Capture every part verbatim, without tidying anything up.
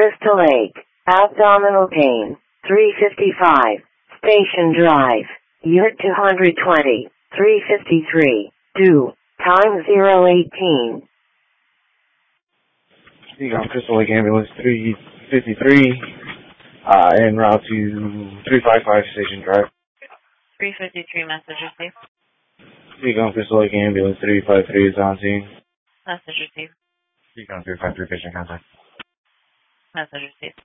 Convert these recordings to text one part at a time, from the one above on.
Crystal Lake, abdominal pain, three fifty-five, Station Drive, Unit two twenty, three fifty-three, due, time zero eighteen. Seagull Crystal Lake Ambulance three fifty-three, uh, en route to three fifty-five Station Drive. three fifty-three, message received. Seagull Crystal Lake Ambulance three fifty-three is on scene. Message received. Seagull three fifty-three, patient contact. Message received.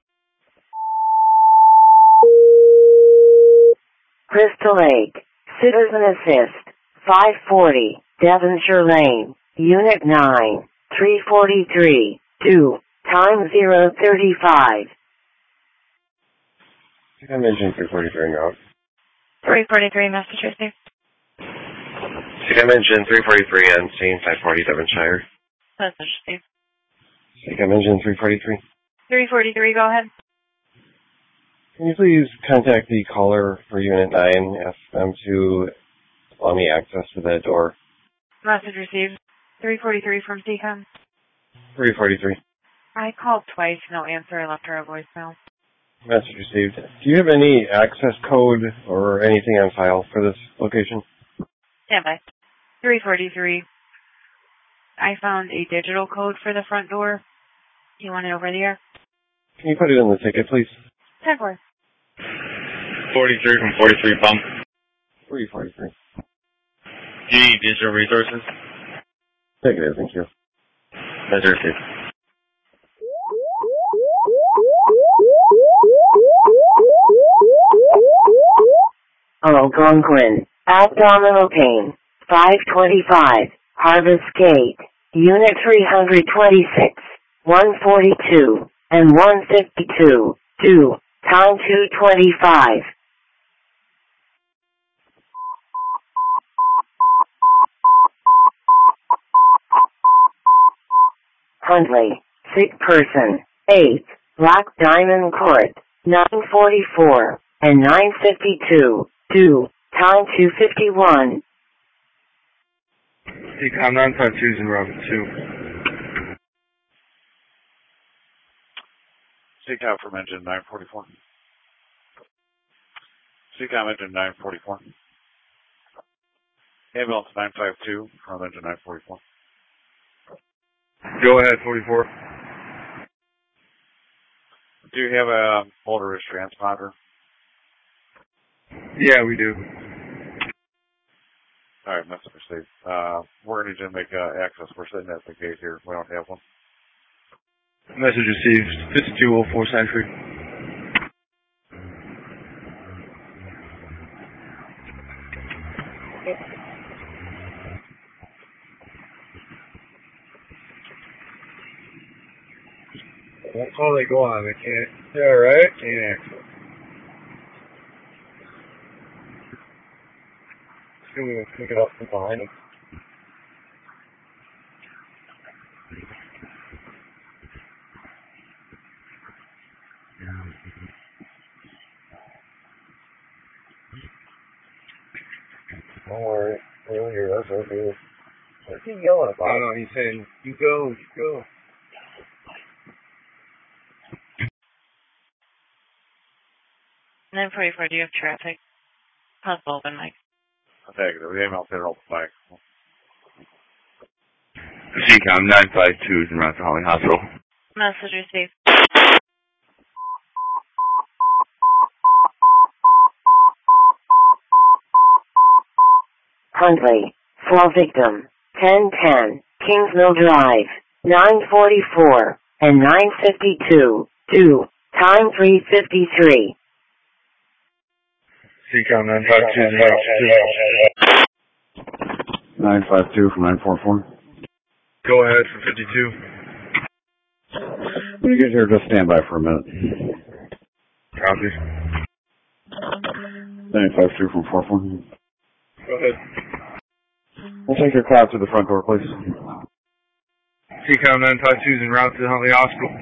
Crystal Lake, Citizen Assist, five forty, Devonshire Lane, Unit nine, three forty-three, due, time zero thirty-five. I'm engine three forty-three now. three forty-three, message received. C M engine three forty-three on scene, five forty Devonshire. Message received. C M engine three forty-three. three forty-three, go ahead. Can you please contact the caller for Unit nine, ask them to allow me access to that door? Message received. three forty-three from C COM. three forty-three. I called twice, no answer. I left her a voicemail. Message received. Do you have any access code or anything on file for this location? Stand by. three forty-three. I found a digital code for the front door. Do you want it over the air? Can you put it in the ticket, please? ten four. forty-three from forty-three pump. three forty-three. Do you need digital resources? Negative, thank you. Message received. Algonquin, abdominal pain, five twenty-five, Harvest Gate, Unit three twenty-six, one forty-two, and one fifty-two, due, time two twenty-five. Huntley, sick person, eight, Black Diamond Court, nine forty-four, and nine fifty-two, due, time two fifty-one. C COM nine five two is in route two. C COM from engine nine forty-four. C COM engine nine forty-four. Ambulance nine five two from engine nine forty-four. Go ahead, forty-four. Do you have a motorist transponder? Yeah, we do. All right, message received. Uh, we're going to need to make uh, access. We're sitting at the gate here. We don't have one. Message received. fifty-two oh four Century. That's all they go on. They can't. Yeah, right? Can't access. Just gonna pick it up from behind them. Don't worry. He'll hear us. He'll hear us. What's he yelling about? I don't know. He's saying, you go, you go. nine forty-four, do you have traffic? Possible open mic. Negative. The ambulance hit open mic. C COM nine five two is in route to Holly Hospital. Message received. Huntley, fall victim, ten ten, Kingsmill Drive, nine forty-four, and nine fifty-two, due, time three fifty-three. C COM nine five two is in route two. nine five two from nine four four. Go ahead for fifty-two. When you get here, just stand by for a minute. Copy. nine five two from four four. Go ahead. We'll take your cab to the front door, please. C COM nine five two is en route to Huntley Hospital.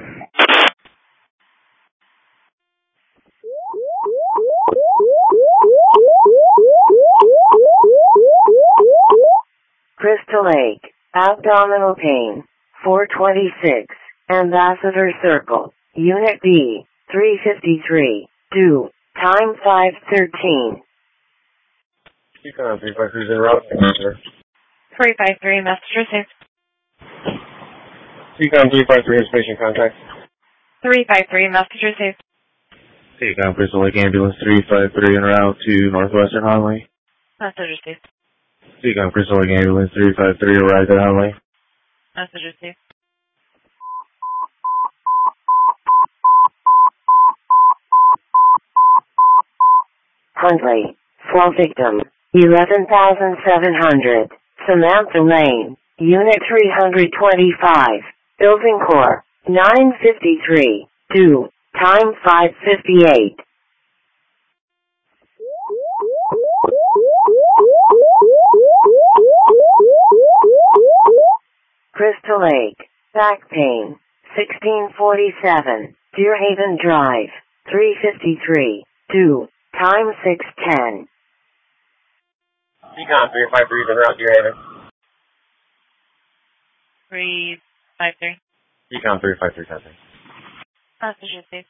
Crystal Lake, abdominal pain, four twenty-six, Ambassador Circle, Unit B, three fifty-three, due, time five thirteen. Econ three five three is en route, sir. three five three, message received. Econ three five three, station contact. three five three, message received. Econ Crystal Lake Ambulance three five three en route to Northwestern Highway. Message received. Econ Crystal Lake Ambulance three five three arrived at Highway. Message received. Huntley, flow victim, eleven thousand seven hundred, Samantha Lane, Unit three twenty-five, Building Core, nine fifty-three, due, time five fifty-eight. Crystal Lake, back pain, sixteen forty-seven, Deerhaven Drive, three fifty-three, due, time six ten. Econ three five three is en route, Deerhaven. three five three. Econ three five three, contact. Message received.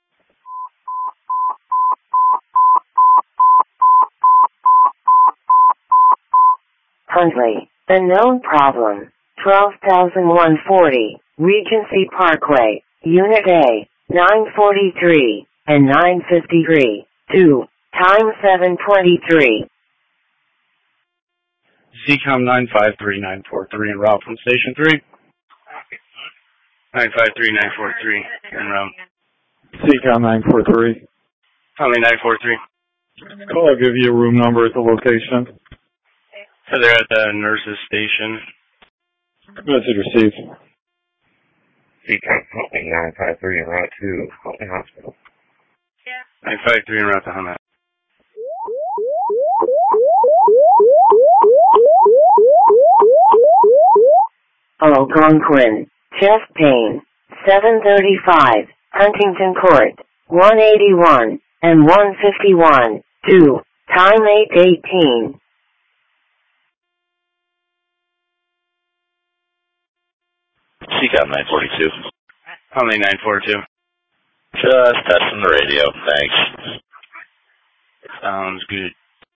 Huntley, unknown problem, twelve thousand one hundred forty, Regency Parkway, Unit A, nine forty-three, and nine fifty-three, due, time seven twenty-three. C COM nine five three nine four three en route from Station three. nine five three nine four three en route. C COM nine four three. Only nine four three. Call, I'll give you a room number at the location. So they're at the nurse's station. Message received. C COM nine five three en route to Huntley Hospital. nine five three en route to Hummet. Algonquin, chest pain, seven thirty-five, Huntington Court, one eighty-one, and one fifty-one, due, time eight eighteen. C COM nine forty-two. Only nine four two. Just testing the radio, thanks. Sounds good.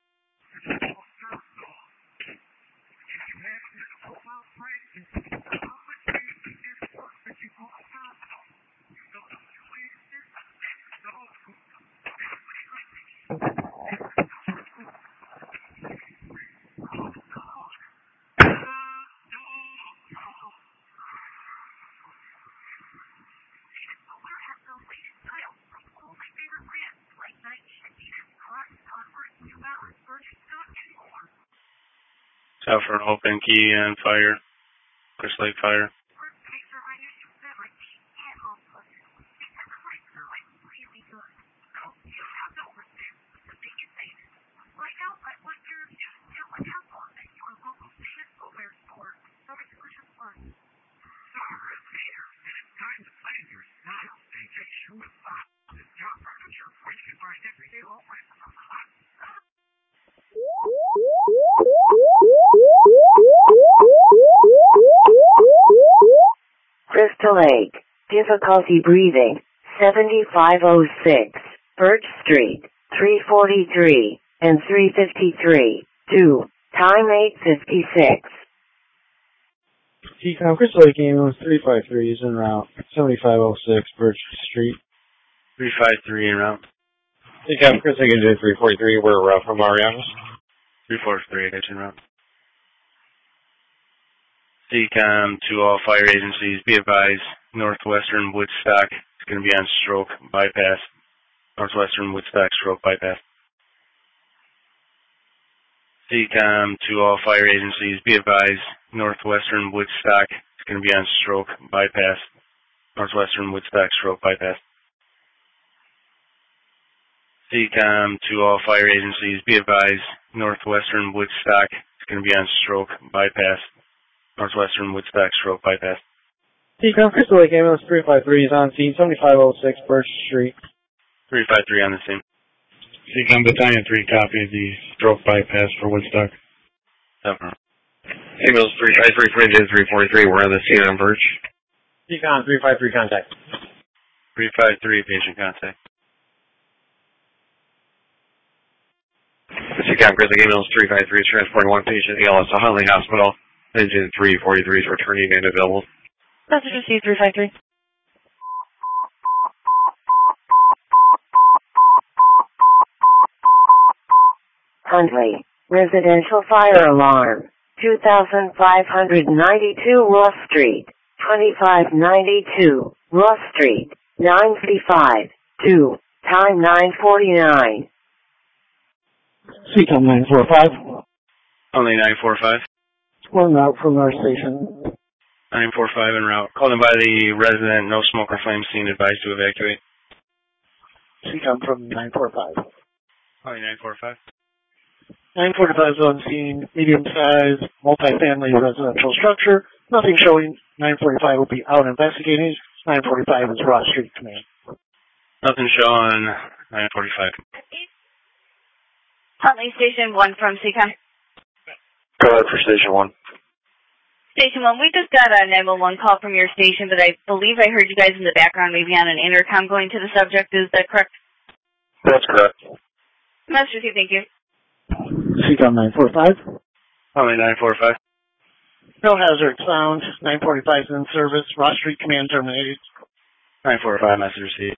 Out for an open key and fire. Crystal Lake fire. Crystal Lake, difficulty breathing, seventy-five oh six, Birch Street, three forty-three, and three fifty-three, due, time eight fifty-six. C COM Crystal Lake Ambulance three five three is en route, seventy-five oh six Birch Street. three five three en route. C COM Crystal Lake Engine three forty-three, we're route from Marianas. three four three, en route. C COM to all fire agencies, be advised, Northwestern Woodstock is going to be on stroke bypass. Northwestern Woodstock stroke bypass. C COM to all fire agencies, be advised, Northwestern Woodstock is going to be on stroke bypass. Northwestern Woodstock stroke bypass. C COM to all fire agencies, be advised, Northwestern Woodstock is going to be on stroke bypass. Northwestern Woodstock stroke bypass. C COM Crystal Lake Ambulance three five three is on scene, seventy-five oh six Birch Street. three five three on the scene. C COM Battalion three, copy the stroke bypass for Woodstock. Ambulance three five three, Engine three forty-three, we're on the scene on Birch. C COM three five three, contact. three five three, patient contact. Seacom Grizzly Ambulance three five three is transporting one patient, A L S to Huntley Hospital. Engine three forty-three is returning and available. Message received, three five three. Huntley, residential fire alarm, two thousand five hundred ninety-two Ross Street, twenty-five ninety-two Ross Street, nine fifty-five, two, time nine forty-nine. Seacom nine four five. Only nine four five. One out from our station. nine four five en route. Called in by the resident, no smoke or flame scene, advised to evacuate. Seacom from nine four five. Only nine four five. nine forty-five is on scene, medium-sized, multi-family residential structure. Nothing showing. nine forty-five will be out investigating. nine forty-five is Ross Street Command. Nothing showing. nine forty-five. Huntley, Station one from Seacom. Go ahead for Station one. Station one, we just got a nine one one call from your station, but I believe I heard you guys in the background, maybe on an intercom going to the subject. Is that correct? That's correct. Message received, thank you. Seacom nine four five. Only nine four five. No hazard sound. nine forty-five is in service. Ross Street Command terminated. nine four five, message received.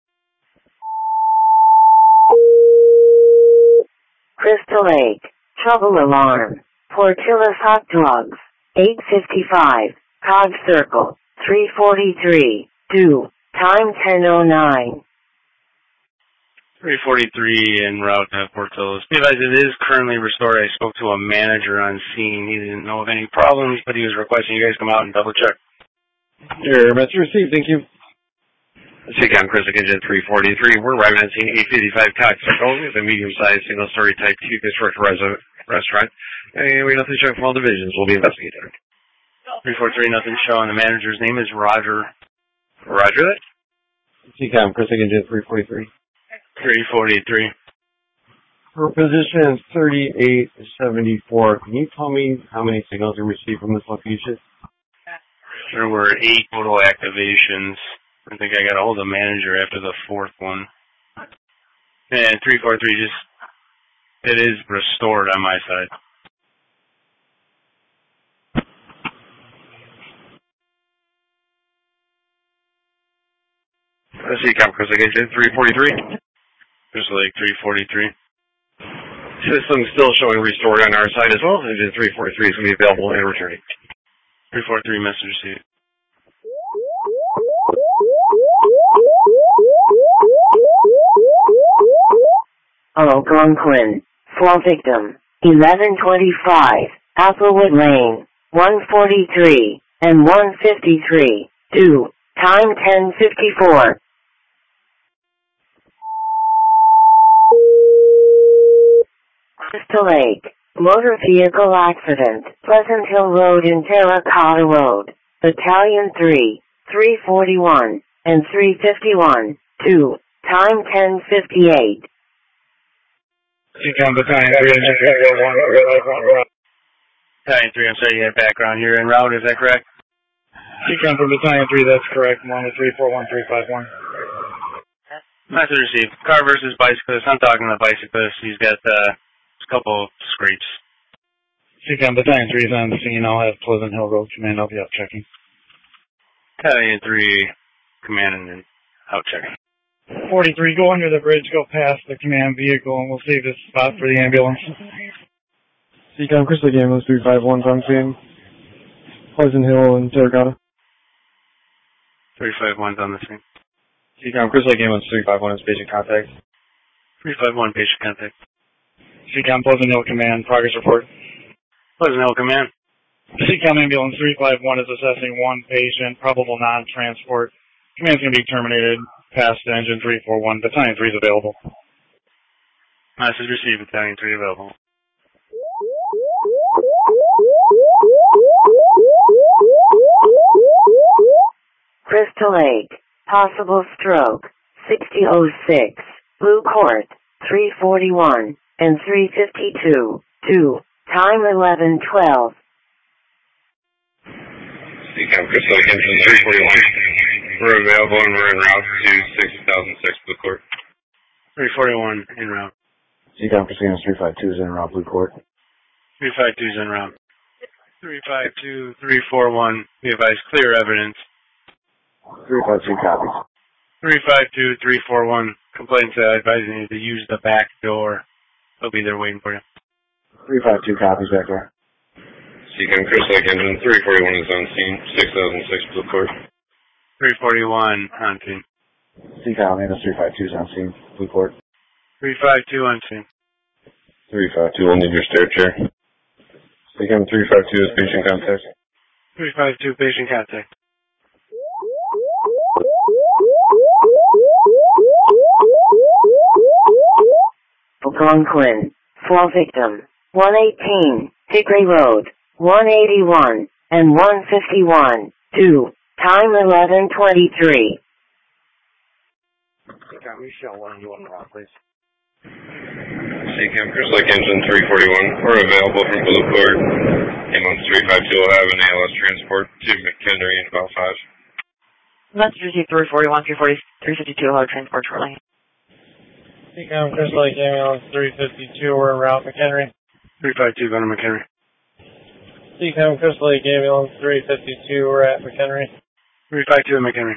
Crystal Lake, trouble alarm, Portillo's Hot Dogs, eight fifty-five, Cog Circle, three forty-three, two, time ten oh nine. three forty-three en route to Portillo's. Be advised, it is currently restored. I spoke to a manager on scene. He didn't know of any problems, but he was requesting you guys come out and double check. Your message received, thank you. Seacom Grizzly Engine three forty-three, we're arriving at scene eight fifty-five Cox Circle with a medium-sized single-story type two construct res- restaurant. And we have nothing showing from all divisions. We'll be investigating. three forty-three, nothing showing. The manager's name is Roger. Roger that. Seacom Grizzly Engine three forty-three. three forty-three. Her position is thirty-eight seventy-four. Can you tell me how many signals you received from this location? There were eight total activations. I think I got a hold of the manager after the fourth one. And three forty-three just, it is restored on my side. Seacom Grizzly Engine three forty-three. Just like three forty-three. System still showing restored on our side as well. Engine three forty-three is going to be available and returning. three forty-three, message received. Algonquin, four victim, eleven twenty-five, Applewood Lane, one forty-three, and one fifty-three, two, time ten fifty-four. Crystal Lake, motor vehicle accident, Pleasant Hill Road and Terracotta Road, Battalion three, three forty-one, and three fifty-one, two, time ten fifty-eight. Seacom Battalion three, Battalion three, I'm sorry, you had background here en route, is that correct? Seacom from Battalion three, that's correct. one to three four one three five one. Message received. Car versus bicyclist. I'm talking to the bicyclist. He's got uh, a couple scrapes. Seacom Battalion three is on the scene. I'll have Pleasant Hill Road Command. I'll be out checking. Battalion three, command and out checking. forty-three, go under the bridge, go past the command vehicle, and we'll save this spot for the ambulance. Seacom Crystal Ambulance three five one on scene. Pleasant Hill and Terracotta. three five one's on the scene. Seacom Crystal Ambulance three five one is patient contact. three five one, patient contact. Seacom Pleasant Hill Command, progress report. Pleasant Hill Command. Seacom Ambulance three five one is assessing one patient, probable non-transport. Command's going to be terminated past engine three four one. Battalion three is available. Message received. Battalion three available. Crystal Lake, possible stroke, sixty oh six, Blue Court, three forty-one, and three fifty-two, two, time eleven twelve. Seacom Crystal Engine three forty-one. We're available and we're en route to sixty thousand six Blue Court. three forty-one en route. Seacom Casino three five two is en route Blue Court. three five two is en route. three five two, three four one, we advise clear evidence. three five two copies. three five two, three four one, complaints uh, advising you to use the back door. They'll be there waiting for you. three five two copies back there. Seacom Crystal Lake Engine three forty-one is on scene, six thousand six Blue Court. three forty-one on scene. Seacom Atlas three five two is on scene, Blue Court. three five two on scene. three five two will need your stair chair. Seacom three five two is patient contact. three five two, patient contact. Algonquin, fall victim, one eighteen, Hickory Road, one eighty-one, and one fifty-one, two, time eleven twenty-three. Seacom Michelle one one route, please. Seacom Crystal Lake Engine three forty-one, we're available from Blue Court. Ambulance three five two will have an A L S transport to McHenry in about five. Message received three forty-one, three forty, three fifty-two, hello, transport shortly. Seacom Crystal Lake Ambulance three fifty-two, we're en route McHenry. three five two, go to McHenry. Seacom Crystal Lake Ambulance three fifty-two, we're at McHenry. three five two at McHenry.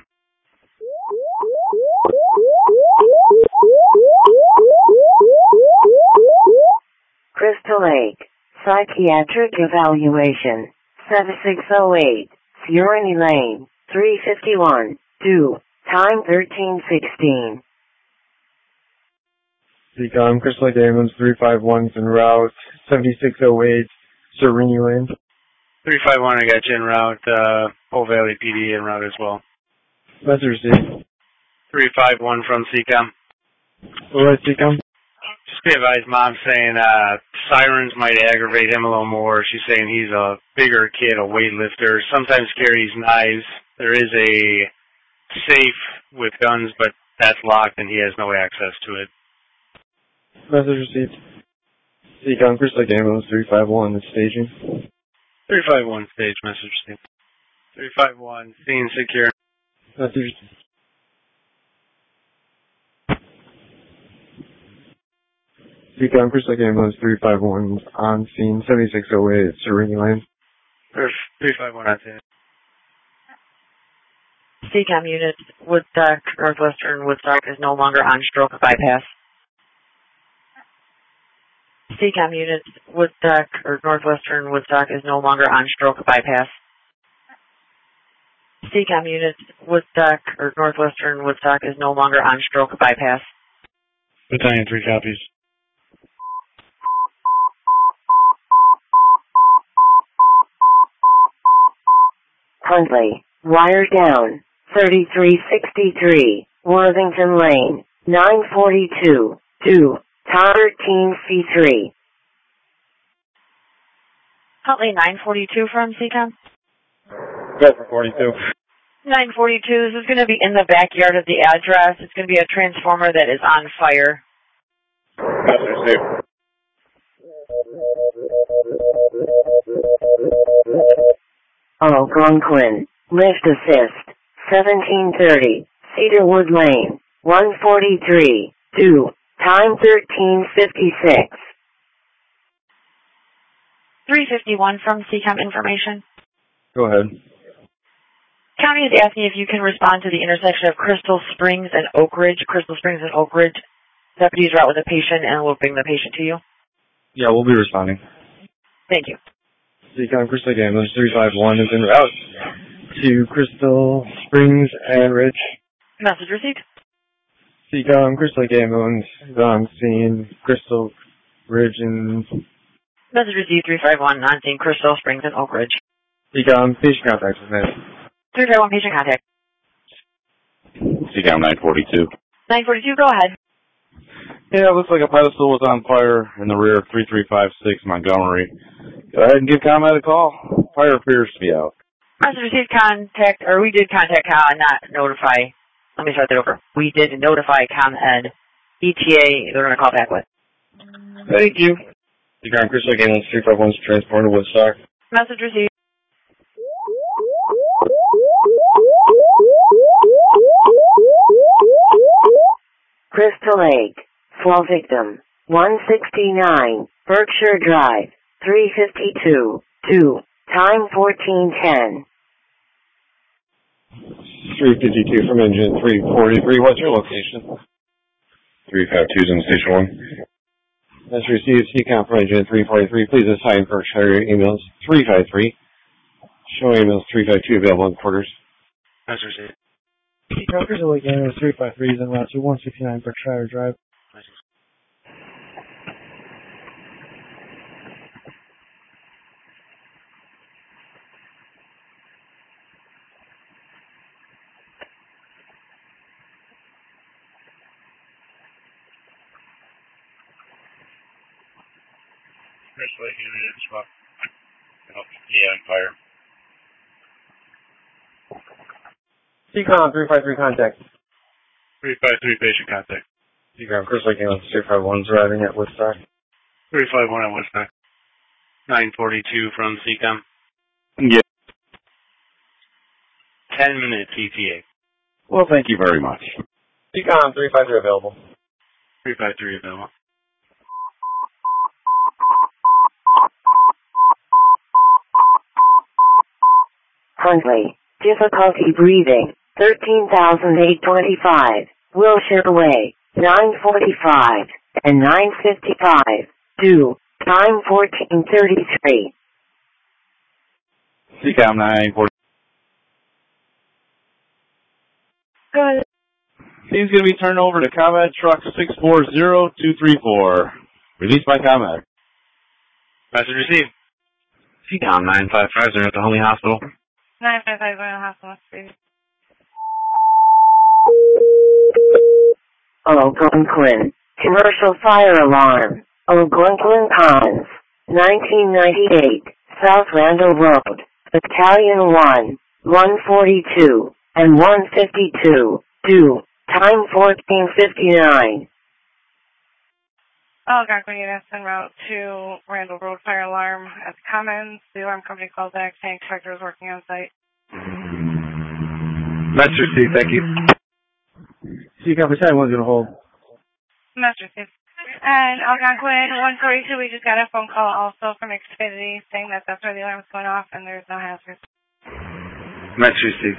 Crystal Lake, psychiatric evaluation, seven six oh eight, Siorani Lane, three fifty-one, two, time thirteen sixteen. Seacom Crystal Lake Ambulance three five one is en route, seventy-six oh eight, Serenity Lane. three five one, I got you en route, uh, Old Valley P D en route as well. Message received. three five one from Seacom. Alright, Seacom. Just be advised, Mom's saying, uh, sirens might aggravate him a little more. She's saying he's a bigger kid, a weightlifter, sometimes carries knives. There is a safe with guns, but that's locked and he has no access to it. Message received. Seacom Crystal Lake Ambulance three five one is staging. three five one, stage message received. three five one, scene secure. Message received. Seacom Crystal Lake Ambulance three five one on scene, seventy-six oh eight, Serenity Lane. three five one on scene. Seacom unit, Woodstock, Northwestern Woodstock is no longer on stroke bypass. Seacom unit, Woodstock, or Northwestern Woodstock is no longer on stroke bypass. Seacom unit, Woodstock, or Northwestern Woodstock is no longer on stroke bypass. Battalion three copies. Huntley, wire down, thirty-three sixty-three, Worthington Lane, nine forty-two, two, thirteen C three. Huntley nine forty-two from Seacom. Go for forty-two. nine forty-two, this is going to be in the backyard of the address. It's going to be a transformer that is on fire. Message Algonquin, lift assist, seventeen thirty, Cedarwood Lane, one forty-three, two, time thirteen fifty-six. three fifty-one from Seacom information. Go ahead. County is asking if you can respond to the intersection of Crystal Springs and Oak Ridge. Crystal Springs and Oak Ridge. Deputies are out with a patient and will bring the patient to you. Yeah, we'll be responding. Thank you. Seacom Crystal Lake Ambulance three five one is en route to Crystal Springs and Ridge. Message received. Seacom Crystal Lake Ambulance is on scene, Crystal Ridge and... Message received three five one on scene, Crystal Springs and Oak Ridge. Seacom, patient contact with me. three five one, patient contact. Seacom nine forty-two. nine forty-two, go ahead. Yeah, it looks like a pedestal was on fire in the rear of three three five six Montgomery. Go ahead and give ComEd a call. Fire appears to be out. Message received contact, or we did contact ComEd, not notify. Let me start that over. We did notify ComEd. E T A, they're going to call back with. Thank you. Seacom Crystal Lake Ambulance three five one is transported to Woodstock. Message received. Crystal Lake. Fall victim. one sixty-nine, Berkshire Drive. three fifty-two. two. Time fourteen ten. three fifty-two from engine three forty-three. What's your location? three fifty-two is in station one. That's received. C COM for engine three forty-three. Please assign Berkshire ambulance three five three. Show ambulance three five two available in quarters. That's received. C COM Crystal Lake ambulance three five three is en route to one sixty-nine Berkshire Drive. Crystal Lake unit swap. Yeah, fire. C COM three five three contact. three five three patient contact. C COM Crystal Lake ambulance three five one is arriving at Woodstock. three five one at Woodstock. nine forty-two from C COM. Yeah. ten minutes E T A. Well, thank you very much. C COM three five three available. three five three available. Huntley. Difficulty breathing. thirteen thousand eight hundred twenty-five. Wilshire Way. nine forty-five. And nine fifty-five. Due. Time fourteen thirty-three. C COM nine forty. Good. Team's going to be turned over to Combat Truck six four zero two three four. Released by Combat. Message received. C COM nine five five zero at the Homey Hospital. nine five five going to hospital. Algonquin. Commercial fire alarm. Algonquin Cons. nineteen ninety-eight. South Randall Road. Battalion one. one forty-two. And one fifty-two. Due. Time fourteen fifty-nine. Algonquin units en route to Randall Road fire alarm at the Commons. The alarm company called back saying inspector is working on site. That's received, thank you. C COM Battalion one's going to hold. Master Steve. And Algonquin one forty-two, we just got a phone call also from Xfinity saying that that's where the alarm is going off and there's no hazards. That's received.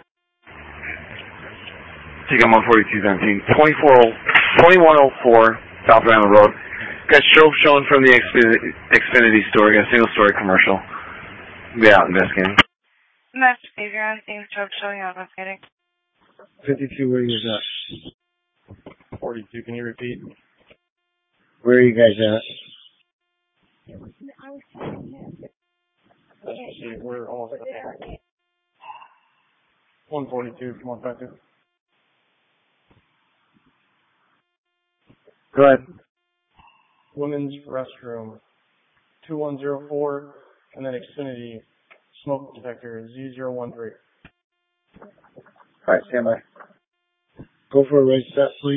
C COM one forty-two seventeen. twenty-one oh four South Randall Road. Got show showing from the Xfinity, Xfinity store. Got a single story commercial. Be out investigating. Master Steve, you're on scene, stroke showing out investigating. fifty-two, where are you at? forty-two, can you repeat? Where are you guys at? Let's see, we're almost at the one forty-two from one fifty. Go ahead. Women's restroom, two one zero four, and then Xfinity smoke detector, Z zero one three. Alright, stand by. Go for a reset, please.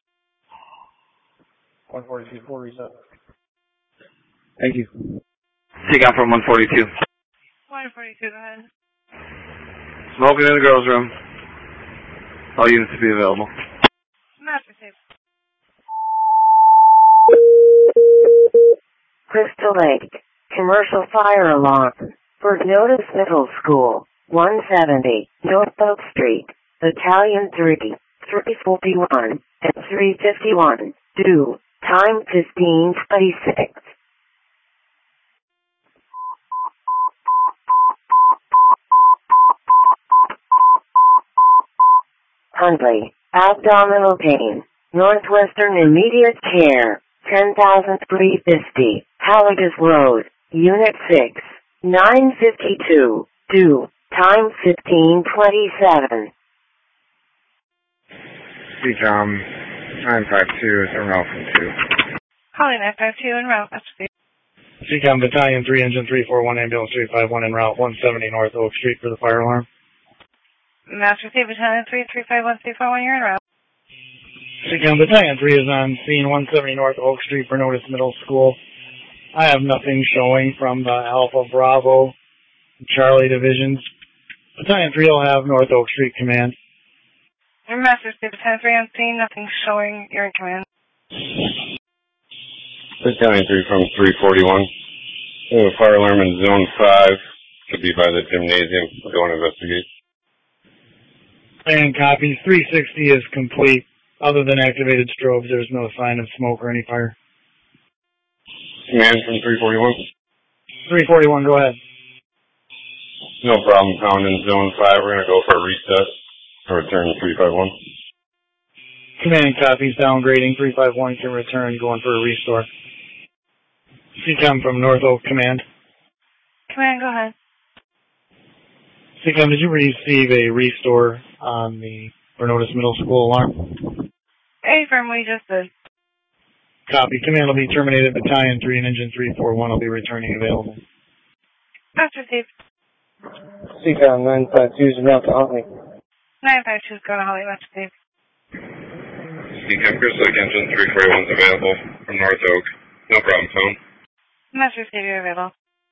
one forty-two, four reset. Thank you. C COM from one forty-two. one forty-two, go ahead. Smoking in the girls' room. All units to be available. Master Steve. Crystal Lake. Commercial fire alarm. Bergnotis Middle School. one seventy. North Oak Street. Battalion three. three forty-one. And three fifty-one. Due. Time fifteen twenty-six. Huntley. Abdominal pain. Northwestern immediate care. ten thousand three hundred fifty. Halligus Road. Unit six. nine fifty-two. Due. Time fifteen twenty-seven. C COM nine five two is en route from two. Calling nine five two en route. Master Steve. C COM Battalion three, Engine three four one, Ambulance three five one en route one seventy North Oak Street for the fire alarm. Master Steve, Battalion three, three five one, three four one, you're en route. C COM Battalion three is on scene one seventy North Oak Street, Bernotis Middle School. I have nothing showing from the Alpha Bravo Charlie divisions. Battalion three will have North Oak Street command. Master Steve, ten three on scene, nothing showing. You're in command. Battalion three from three forty-one. We have a fire alarm in zone five. Could be by the gymnasium. We'll go and investigate. And copies. three sixty is complete. Other than activated strobes, there's no sign of smoke or any fire. Command from three forty-one. three forty-one, go ahead. No problem found in zone five. We're going to go for a reset. Or return three five one. Command copies, downgrading. three five one can return, going for a restore. C COM from North Oak Command. Command, go ahead. C COM, did you receive a restore on the Vernotis Middle School alarm? Hey, firm, we just did. Copy. Command will be terminated. Battalion three and Engine three forty-one will be returning available. Master Steve. C COM nine five two is about to Huntley. nine five two is going to Holly, Master Steve. C COM, Crystal Lake Engine three forty-one is available from North Oak. No problem, phone. Master Steve, you're available.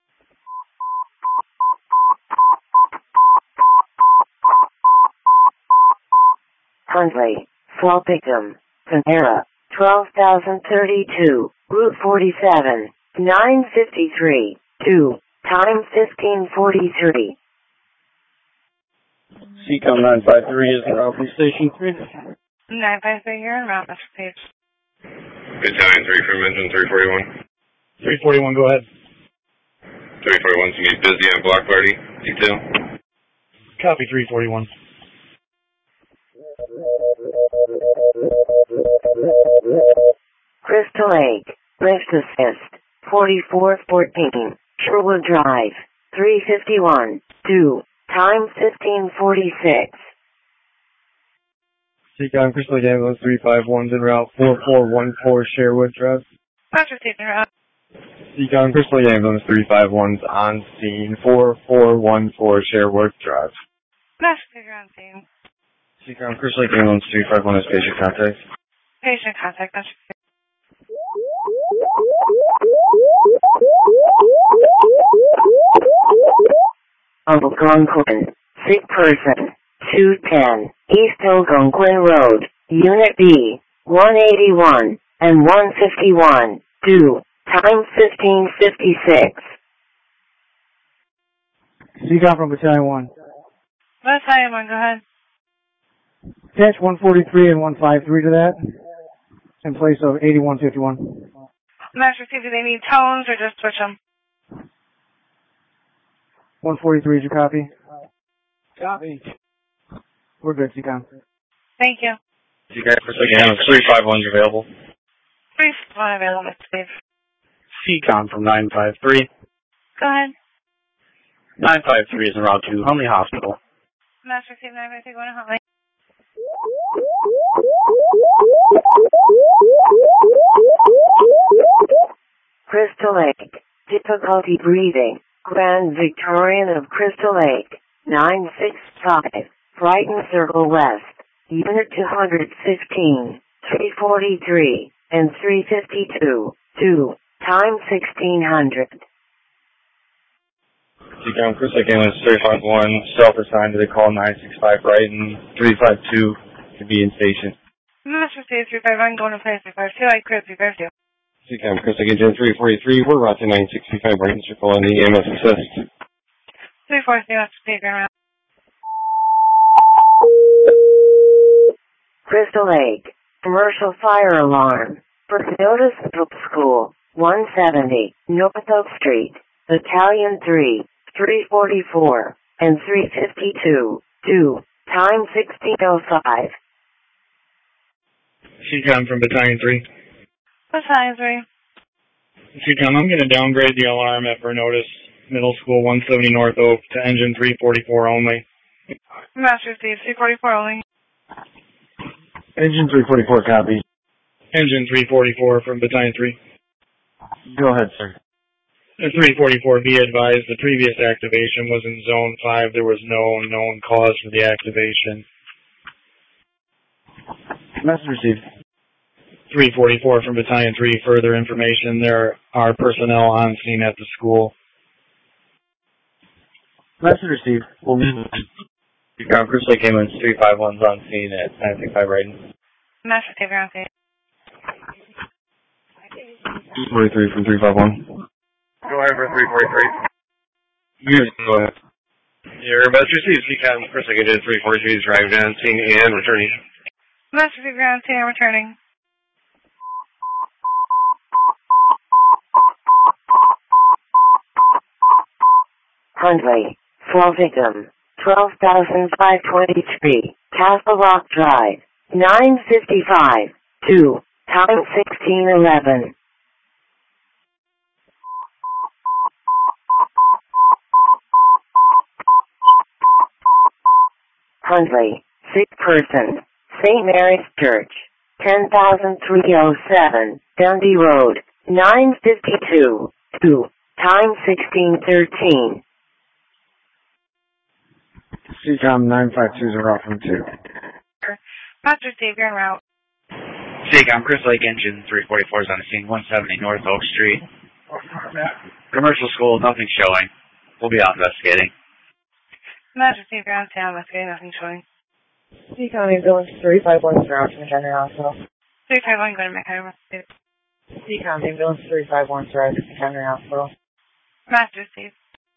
Huntley, Fall Victim, Panera, twelve thousand thirty-two, Route forty-seven, nine fifty-three, two, time fifteen forty-three. C COM nine five three is in route from Station three. nine five three, you're en route, Master Steve. Battalion three from Engine three forty-one. three forty-one, go ahead. three forty-one to meet busy on block party. Detail. Copy three forty-one. Crystal Lake, Lift Assist, forty-four fourteen, Sherwood Drive, three fifty-one, two, time fifteen forty-six. C COM Crystal Lake Ambulance three five one is en route four four one four Sherwood Drive. Master Steve, en route. C COM Crystal Lake Ambulance three five one is on scene four four one four Sherwood Drive. Master Steve, you're on scene. C COM Crystal Lake Ambulance three five one is patient contact. Patient contact, Master Steve. Algonquin, sick person, two ten, East Algonquin Road, Unit B, one eighty-one, and one fifty-one, due, time fifteen fifty-six. C COM from Battalion one. Battalion one, go ahead. Attach one forty-three and one fifty-three to that, in place of eighty-one fifty-one. Master Steve, do they need tones or just switch them? one forty-three is your copy. Copy. We're good, C COM. Thank you. C COM Crystal Lake Ambulance three five one is available. three five one available, Master Steve. C COM from nine five three. Go ahead. nine five three is en route to Huntley Hospital. Master Steve, nine five three, going to Huntley. Crystal Lake, difficulty breathing, Grand Victorian of Crystal Lake, nine six five, Brighton Circle West, Unit two fifteen, three forty-three, and three fifty-two, two, time sixteen hundred. C COM Crystal Lake Ambulance three five one, self-assigned to the call nine six five Brighton, three five two to be in station. Master Steve, three five one, going to place three five two, I clear three five two. C COM Crystal Lake Engine three forty-three. We're route to nine sixty-five Brighton Circle on the E M S assist. three four three, Master Steve, you're around. Crystal Lake, commercial fire alarm, Vernotis Middle School, one seventy, North Oak Street, Battalion three, three forty-four, and three fifty-two, two, time sixteen oh five. C COM from Battalion three. Battalion three. C COM, I'm going to downgrade the alarm at Vernotis Middle School one seventy North Oak to engine three forty-four only. Master Steve, three forty-four only. Engine three forty-four copy. Engine three forty-four from Battalion three. Go ahead, sir. three forty-four, be advised, the previous activation was in Zone five. There was no known cause for the activation. Message received. three forty-four from Battalion three, further information. There are personnel on scene at the school. Message received. We'll meet. Seacom Crystal Lake Ambulance three five one's on scene at nine six five Brighton. Master Savior on scene. forty-three from three five one. Go ahead for three forty-three. You guys go ahead. Your best received Seacom Crystal Lake Engine three forty-three is driving down, scene and returning. Master Savior on scene and returning. Huntley, fall victim, twelve thousand five hundred twenty-three, Castle Rock Drive, nine fifty-five, two, time sixteen eleven. Huntley, sick person, Saint Mary's Church, ten thousand three hundred seven, Dundee Road, nine fifty-two, two, time sixteen thirteen. Seacom nine five two zero from two. Master Savior en route. Seacom Crystal Lake Engine three forty-four is on the scene, one seventy North Oak Street. Commercial school, nothing showing. We'll be out investigating. Master Savior on scene, investigating, nothing showing. Seacom Ambulance three five one surround from McHenry Hospital. three five one, go to McHenry Hospital. Seacom Ambulance three five one surround from McHenry Hospital. Master Savior.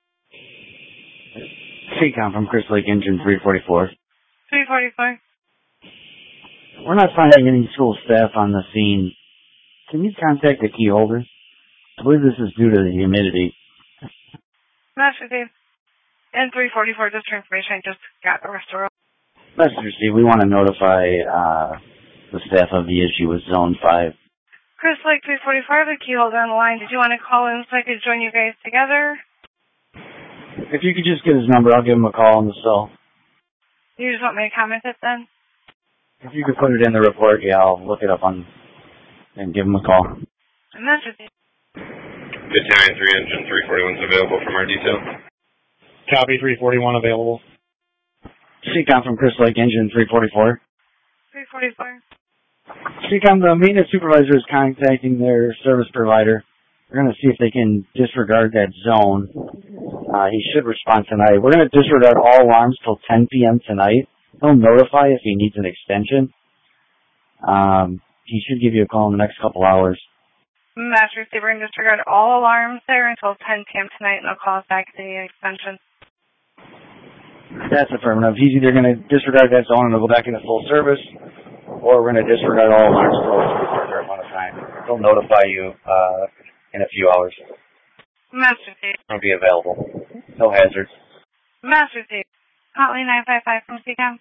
Seacom from Crystal Lake Engine three forty-four. three forty-four. We're not finding any school staff on the scene. Can you contact the key holder? I believe this is due to the humidity. Master Savior. And three forty-four, just for information, I just got a restoral. Master Steve, we want to notify uh, the staff of the issue with Zone five. Crystal Lake three forty-four, the key holder on the line. Did you want to call in so I could join you guys together? If you could just get his number, I'll give him a call on the cell. You just want me to comment it then? If you could put it in the report, yeah, I'll look it up on and give him a call. And that's just it. Battalion three Engine three forty-one is available from our detail. Copy, three forty-one available. Seacom from Crystal Lake Engine three forty-four. three forty-four. Seacom, the maintenance supervisor is contacting their service provider. We're going to see if they can disregard that zone. Uh, he should respond tonight. We're going to disregard all alarms till ten p.m. tonight. He'll notify if he needs an extension. Um, he should give you a call in the next couple hours. Master Savior, and disregard all alarms there until ten p.m. tonight, and they'll call us back to the extension. That's affirmative. He's either going to disregard that zone and it'll go back into full service, or we're going to disregard all alarms till a further amount of time. He'll notify you uh, in a few hours. Master Savior. It'll be available. No hazards. Master Savior. Huntley nine five five from Seacom.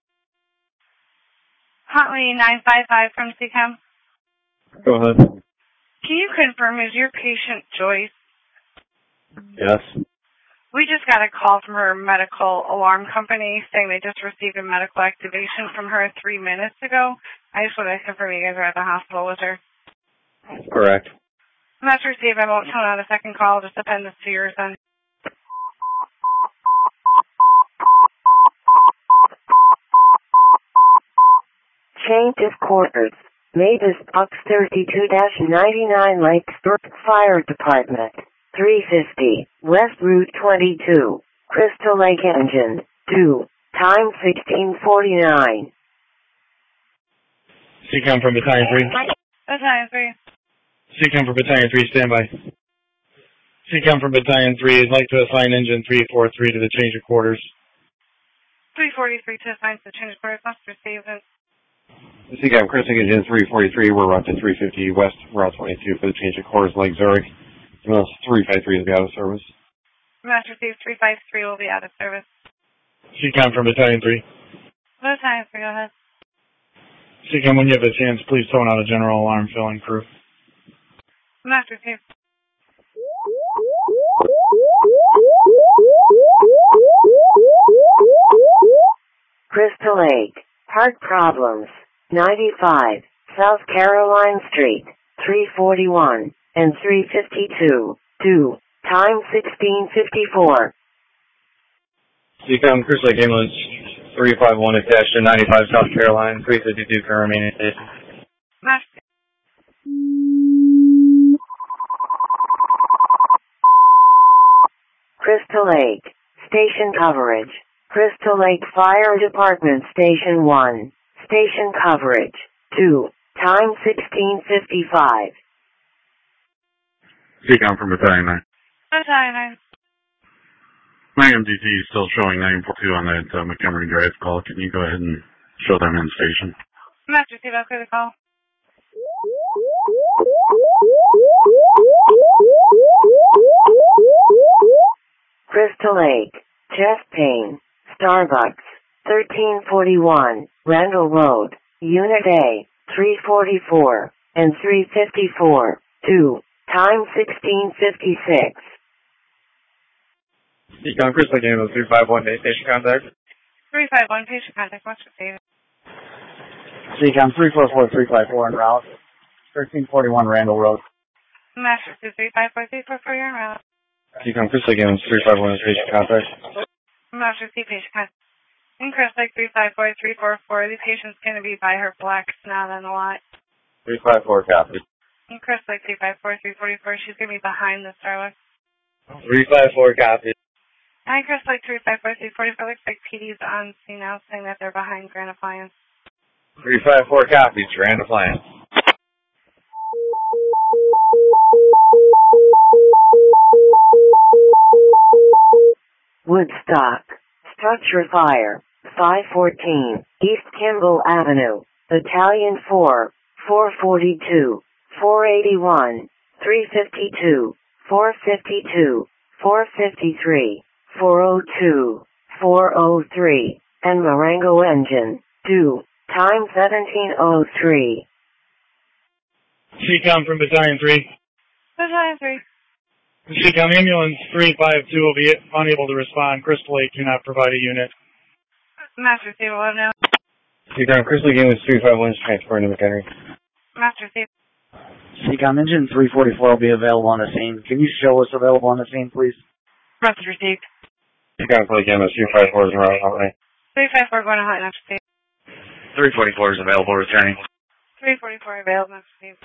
Huntley nine five five from Seacom. Go ahead. Can you confirm, is your patient Joyce? Yes. We just got a call from her medical alarm company saying they just received a medical activation from her three minutes ago. I just wanted to confirm you guys are at the hospital with her. Correct. Master Steve, I won't tone out a second call. Just append this to yours then. Changes quarters. Mavis Box thirty-two ninety-nine Lakesbrook Fire Department. three fifty, West Route twenty-two, Crystal Lake Engine, two, time sixteen forty-nine. Seacom from Battalion three. Battalion three. Seacom from Battalion three, standby. Seacom from Battalion three, I'd like to assign Engine three forty-three to the change of quarters. three forty-three to assign to the change of quarters. Master Stephen. Seacom Crystal Lake Engine three forty-three, we're up to three fifty West Route twenty-two for the change of quarters, Lake Zurich. three five three will be out of service. Master Steve, three five three will be out of service. Seacom from Battalion three. Battalion three, go ahead. Seacom, when you have a chance, please tone out a general alarm filling crew. Master Steve. Crystal Lake, heart problems, ninety-five, South Caroline Street, three forty-one. And three fifty-two, two, time sixteen fifty-four. Seacom Crystal Lake Ambulance three five one attached to ninety-five South Caroline, three fifty-two current remaining station. Master. Crystal Lake, station coverage, Crystal Lake Fire Department Station one. Station coverage. two. Time sixteen fifty-five. Seacom from Battalion nine. Battalion nine. My M D T is still showing nine four two on that uh, Montgomery Drive call. Can you go ahead and show them in station? Master Steve, I'll clear the call. Crystal Lake, chest pain, Starbucks, thirteen forty-one, Randall Road, Unit A, three forty-four, and three fifty-four, two, time sixteen fifty-six. Seacom Crystal Game was three five one, station contact. three five one, patient contact, Master Steve. Seacom three four four three five four en route, thirteen forty-one Randall Road. Master Steve, three five four three four four, you're en route. Seacom Crystal Game was three five one, patient contact. Master Steve, patient contact. In Crystal Lake three five four three four four, the patient's going to be by her black snot on the lot. three five four, copy. In Crystal Lake three five four three four four, she's going to be behind the Starbucks. three five four, copy. Hi, Crystal Lake three five four three four four, looks like P D's on scene now saying that they're behind Grand Appliance. three five four, copy, Grand Appliance. Woodstock, structure fire, five fourteen, East Kimball Avenue, Battalion four, four forty-two, four eighty-one, three fifty-two, four fifty-two, four fifty-three, four oh two, four oh three, and Marengo Engine, two, time seventeen oh three. Seacom from Battalion three. Battalion three. Seacom Ambulance three five two will be unable to respond. Crystal Lake cannot provide a unit. Master Steve, will now. Seacom Crystal Game was three five one, transporting to McHenry. Master Steve. Seacom Engine three forty-four will be available on the scene. Can you show what's available on the scene, please? Message received. Seacom Crystal Game was three five four is around hotline. three five four going to hotline, Master Steve. three forty-four is available, returning. three forty-four available, Master Steve.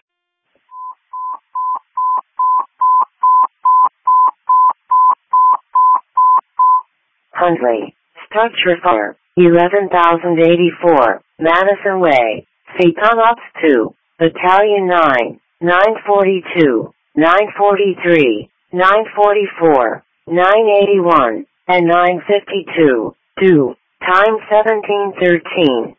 Huntley, structure fire, eleven thousand eighty-four, Madison Way, Seacom Ops two, Battalion nine, nine forty-two, nine forty-three, nine forty-four, nine eighty-one, and nine fifty-two, two, time seventeen thirteen.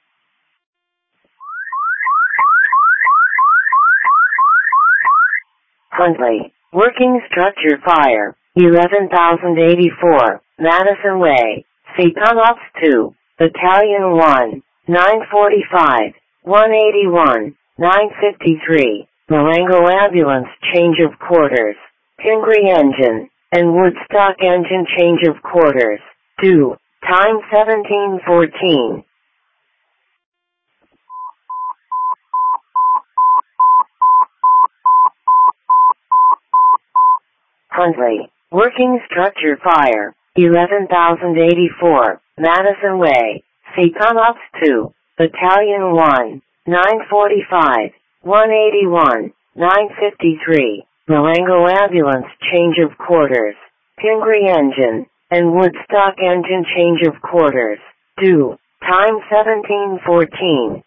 Huntley, working structure fire, eleven thousand eighty-four, Madison Way, Seacom Ops two, Battalion one, nine forty-five, one eighty-one, nine fifty-three, Marengo Ambulance change of quarters, Pingree Engine, and Woodstock Engine change of quarters, two, time seventeen fourteen. Huntley, working structure fire, eleven thousand eighty-four, Madison Way, Seacom Ops two, Battalion one, nine forty-five, one eighty-one, nine fifty-three, Marengo Ambulance change of quarters, Pingree Engine, and Woodstock Engine change of quarters, two, time seventeen fourteen.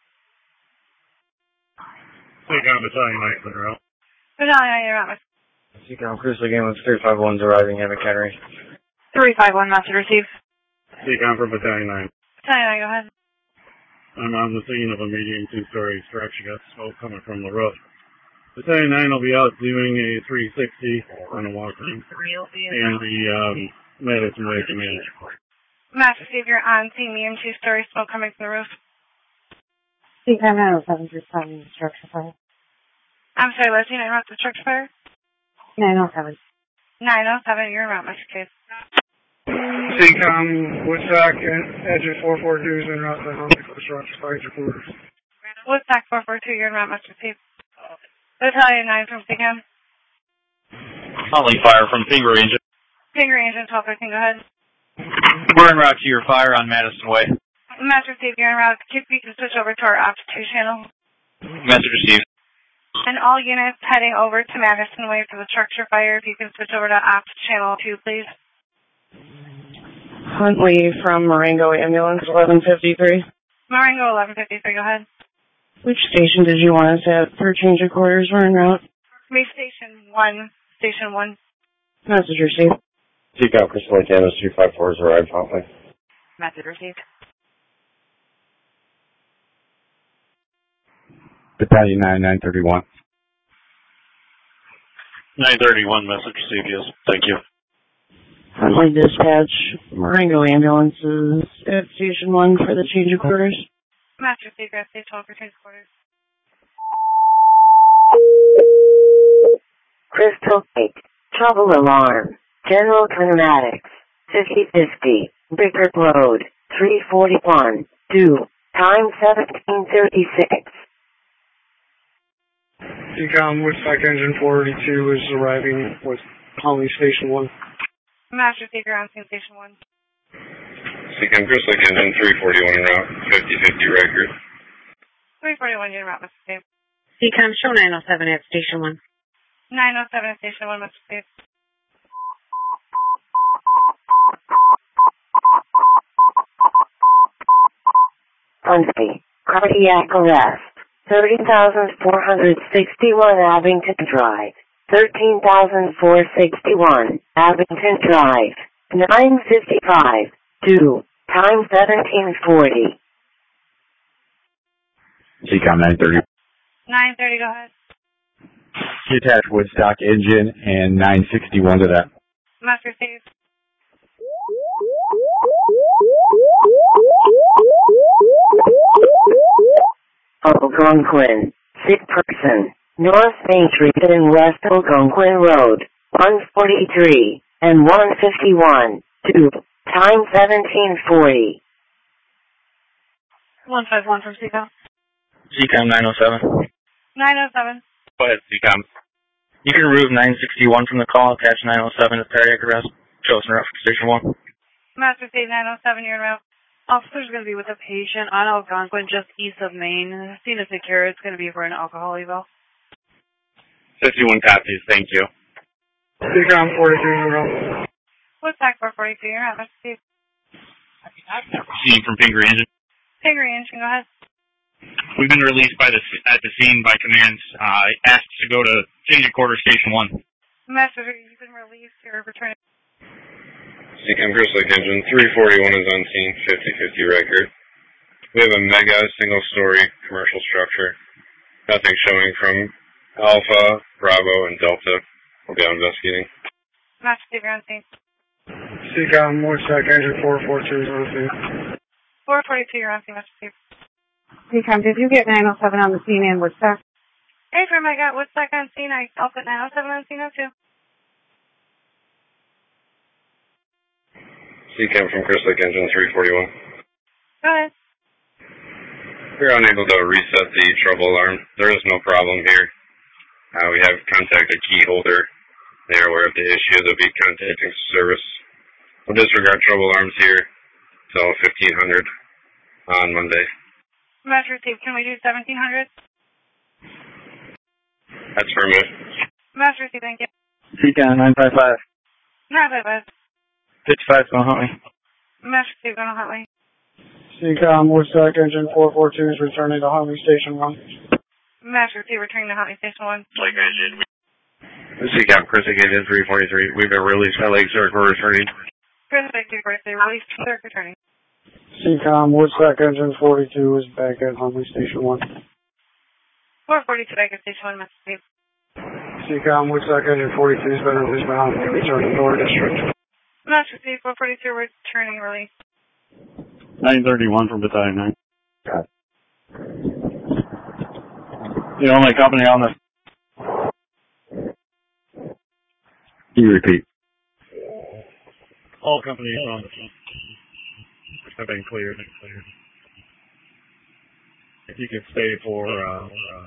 Seacom Battalion nine, clear out. Battalion, you're out. Seacom Crystal Game was three five one's arriving at McHenry. three five one, message received. Seacom from Battalion nine. Battalion nine, go ahead. I'm on the scene of a medium two-story structure. Got smoke coming from the roof. Battalion nine will be out doing a three sixty on a walk-in. And the um, Madison Way command. Master Steve, you're on scene, medium two-story smoke coming from the roof. Seacom nine oh seven, responding to structure fire. I'm sorry, let's see, nine oh seven, structure fire? nine oh seven. nine oh seven, you're around, Master Steve. Seacom, Woodstock, Edges four four two is en route to Huntley for structure fire to quarters. Woodstock four four two, you're around, Master Steve. Battalion nine from Seacom. Huntley fire from Pingree Engine. Pingree Engine twelve thirteen, go ahead. We're en route to your fire on Madison Way. Master Steve, you're en route. If you can switch over to our Ops two channel. Message received. And all units heading over to Madison Way for the structure fire, if you can switch over to Ops channel two, please. Huntley from Marengo Ambulance, eleven fifty-three. Marengo, eleven fifty-three, go ahead. Which station did you want us at for change of quarters? We're en route. Be station one. Station one. Message received. C COM Crystal Lake Ambulance two five four has arrived promptly. Message received. Battalion nine, nine thirty-one. nine thirty-one, message received, yes. Thank you. Huntley Dispatch, Marengo Ambulance is at Station one for the change of quarters. Master Secret, Station one for change of quarters. Crystal Lake. Trouble alarm. General Kinematics. fifty fifty. Bickert Road. three forty-one. two. Time seventeen thirty-six. C COM Woodstock Engine four eighty-two is arriving with Holly Station one. Master Secret on scene Station one. C COM Crystal Lake Engine three forty-one en route. fifty fifty record. three forty-one, you're route, Mister Steve. C COM show nine oh seven at Station one. nine oh seven at Station one, Mister Steve. Huntley. Cardiac arrest. thirty thousand four hundred sixty-one Abington Drive. thirteen thousand four hundred sixty-one Abington Drive. nine fifty-five. two. Time seventeen forty. C COM nine thirty. nine thirty, go ahead. Detach Woodstock Engine and nine sixty-one to that. Master Steve. Algonquin. Sick person. North Main Street and West Algonquin Road. one forty-three and one fifty-one. two. Time seventeen forty. one five one from C COM. C COM nine oh seven. nine oh seven. Go ahead, C COM. You can remove nine sixty-one from the call, attach nine oh seven to cardiac arrest. Show us in route for Station one. Master Steve, nine oh seven, you're in route. Officer's going to be with a patient on Algonquin, just east of Maine. Scene is secure. It's going to be for an alcohol eval. fifty-one copies, thank you. C COM forty-three in route. Woodstock four forty-two, you're out, Mister Steve. Scene from Pingree Engine. Pingree Engine, go ahead. We've been released by the at the scene by commands. Uh, asked to go to change of quarter Station one. Master, you've been released. You're returning. C COM Crystal Lake Engine three forty-one is on scene, fifty fifty record. We have a mega single-story commercial structure. Nothing showing from Alpha, Bravo, and Delta. We'll be out investigating. Master Steve, you're on scene. C COM Woodstock Engine four forty-two is on scene. four forty-two, you're on scene, Master Steve. C COM, did you get nine oh seven on the scene in Woodstock? Hey, from I got Woodstock on scene. I, I'll put nine oh seven on scene, too. C COM from Crystal Lake Engine three forty-one. Go ahead. We're unable to reset the trouble alarm. There is no problem here. Uh, we have contacted key holder. They are aware of the issue. They'll be contacting service. We'll disregard trouble alarms here till fifteen hundred on Monday. Master Steve, can we do seventeen hundred? That's affirmative. Master Steve, thank you. C COM nine five five. nine five five. fifty-five, going Huntley. Master Steve, going to Huntley. C COM Woodstock Engine four forty-two is returning to Huntley Station one. Master Steve, returning to Huntley Station one. Lake Engine. C COM Crystal Lake Engine three forty-three. We've been released by Lake Zurich. We're returning. Crystal Lake three forty-three, released from Zurich, returning. C COM Woodstock Engine forty-two is back at Huntley Station one. four forty-two, back at Station one, Master Steve. C COM Woodstock Engine forty-two has been released by Huntley, returning to our district. Master Steve, four forty-two, returning release. nine thirty-one from Battalion nine. Got it. The only company on this. Can you repeat? All companies on this one have been cleared. cleared. If you could stay for uh, uh,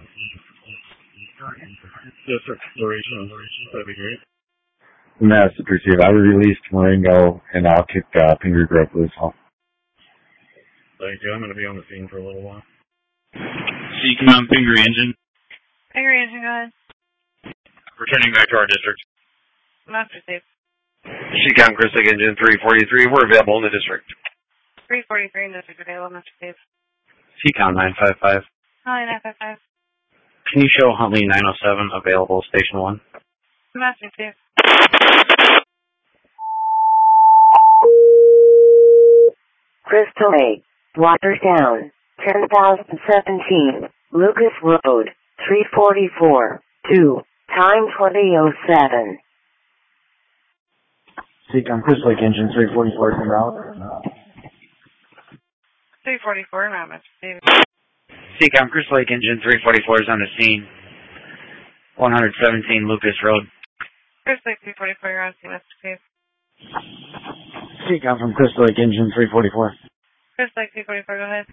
district duration, that'd be great. Message received. I released Marengo and I'll kick uh, Pingree Grove loose off. Thank you. I'm going to be on the scene for a little while. C COM Pingree Engine. Pingree Engine, go ahead. Returning back to our district. Master Steve. Seacom Crystal Lake Engine three forty-three, we're available in the district. three forty-three in district available, Mister Steve. Seacom nine five five. Hi, nine five five. Can you show Huntley nine oh seven available station one? Master Steve. Crystal Lake, Watertown, ten thousand seventeen, Lucas Road, three forty-four, two, time twenty oh seven. Seacom Crystal Lake Engine three forty-four is en route. three forty-four en route, Mister Steve. Seacom Crystal Lake Engine three forty-four is on the scene. one seventeen Lucas Road. Crystal Lake three forty-four, you're on scene, Mister Steve. Seacom from Crystal Lake Engine three forty-four. Crystal Lake three forty-four, go ahead.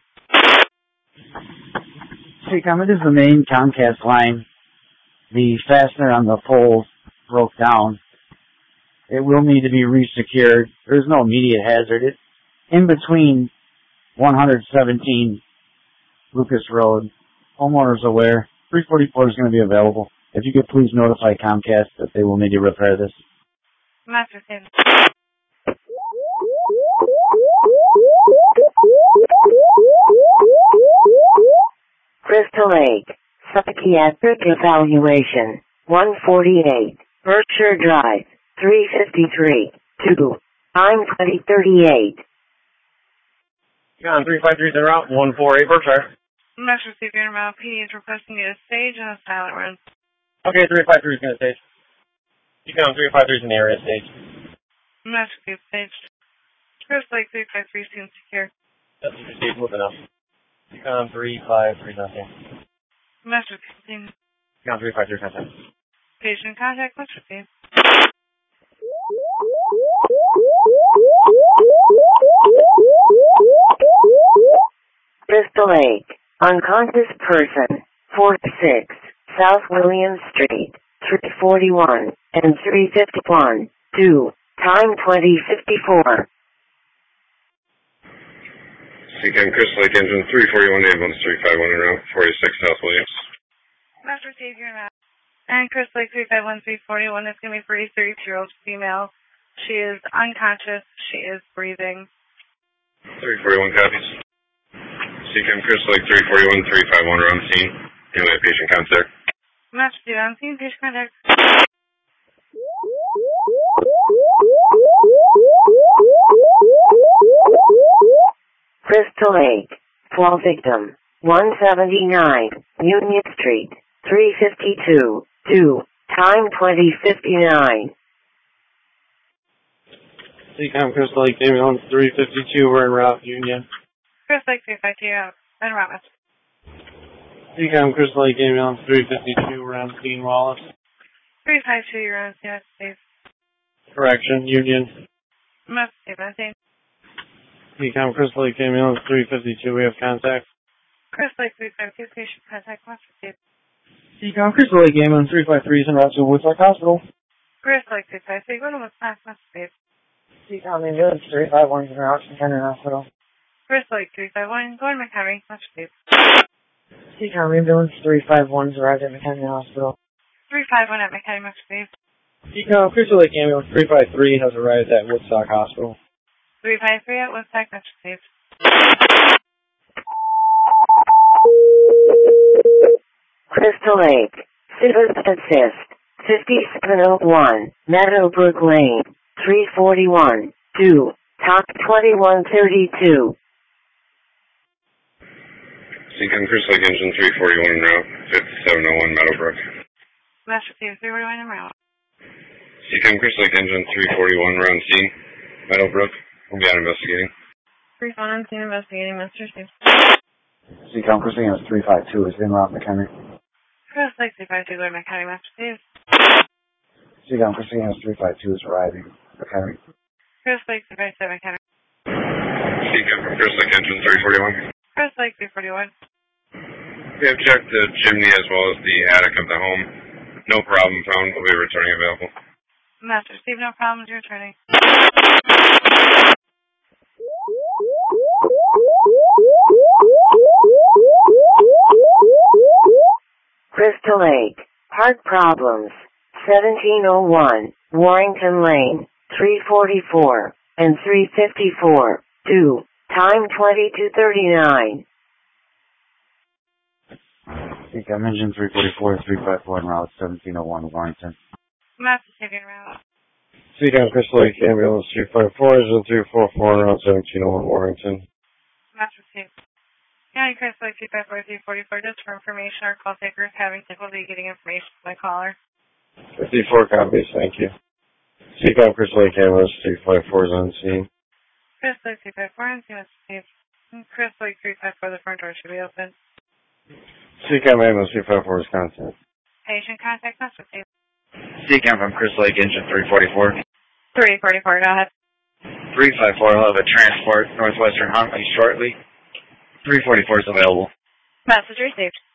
Seacom, it is the main Comcast line. The fastener on the pole broke down. It will need to be resecured. There's no immediate hazard. It's in between one seventeen Lucas Road. Homeowners aware. three forty-four is going to be available. If you could please notify Comcast that they will need to repair this. Master Steve. Crystal Lake, psychiatric evaluation, one forty-eight, Berkshire Drive, three fifty-three, two, time twenty thirty-eight. Seacom three five three is en route, one forty-eight Berkshire. Master Steve, your amount P D is requesting you to stage on a silent run. Okay, three five three is going to stage. Seacom three five three is in the area, stage. Master Steve, staged. Crystal Lake three five three seems secure. That's Steve, moving up. Seacom three five three is on scene. Master Steve. Seacom three five three is on scene. Patient contact, Master Steve. Crystal Lake, unconscious person, four six, South William Street, three forty-one, and three fifty-one, two, time twenty fifty-four. Seacom Crystal Lake Engine three forty-one, ambulance three five one en route, forty-six South Williams. Master Steve, you're not. And Crystal Lake three five one, three forty-one, is going to be for a thirty-two-year-old female. She is unconscious. She is breathing. three forty-one copies. Seacom Crystal Lake three forty-one, three five one are on scene. Anyway, patient contact. Master Steve, on scene, patient contact. Crystal Lake, fall victim, one seventy-nine, Union Street, three fifty-two, two, time twenty fifty-nine. Seacom Crystal Lake ambulance three fifty-two, we're en route, Union. Crystal Lake three five two, en route, Master. Seacom Crystal Lake ambulance three fifty-two, we're on scene, Wallace. three five two, you're on scene, Master Steve. Correction, Union. Master Steve, on scene. Seacom Crystal Lake ambulance three fifty-two, we have contact. Crystal Lake three five two, patient contact, Master Steve. Seacom Crystal Lake ambulance three five three is en route to Woodstock Hospital. Crystal Lake three five three, go to Woodstock, Master Steve. Seacom ambulance three five one is en route to McHenry Hospital. Crystal Lake three five one, go to McHenry, Master Steve. Seacom ambulance three five one is arrived at McHenry Hospital. three five one at McHenry, Master Steve. Seacom Crystal Lake ambulance three five three has arrived at Woodstock Hospital. three five three at Woodstock, Master Steve. Crystal Lake, Citizen Assist, fifty-seven oh one, Meadowbrook Lane, three forty-one, two, top twenty-one thirty-two. Seacom Crystal Lake Engine three forty-one en route, fifty-seven oh one Meadowbrook. Master Steve, three forty-one en route. Seacom Crystal Lake Engine three forty-one, we're on scene. Meadowbrook, we'll be out investigating. three five one on scene investigating, Master Steve. Seacom Crystal Lake three five two is en route McHenry. Crystal Lake three five two, go to McHenry, Master Steve. Seacom Crystal Lake three five two is arriving McHenry. Crystal Lake three five seven, McHenry. Seacom Crystal Lake Engine three forty-one. Crystal Lake three forty-one. We have checked the chimney as well as the attic of the home. No problem found. We'll be returning available. Master Steve, no problems, you're returning. Crystal Lake, heart problems, seventeen oh one, Warrington Lane, three forty-four, and three fifty-four. Do. Time twenty-two thirty-nine. Seacom engine three forty-four, three fifty-four on route seventeen oh one, Warrington. Mississippi route. Seacom Crystal Lake Ambulance three five four, engine three four four on route seventeen oh one, Warrington. Mississippi. County Crystal Lake two five four, three forty-four, just for information, our call takers having difficulty getting information from the caller. fifty-four copies, thank you. Seacom Crystal Lake Ambulance three five four is on scene. Crystal Lake two five four, and Mississippi. Crystal Lake three five four, the front door should be open. Seacom Ambulance three five four is contact. Patient contact Mississippi. Seacom from Crystal Lake engine three forty-four. three forty-four, go ahead. three five four will have a transport Northwestern Huntley shortly. three forty-four is available. Message received.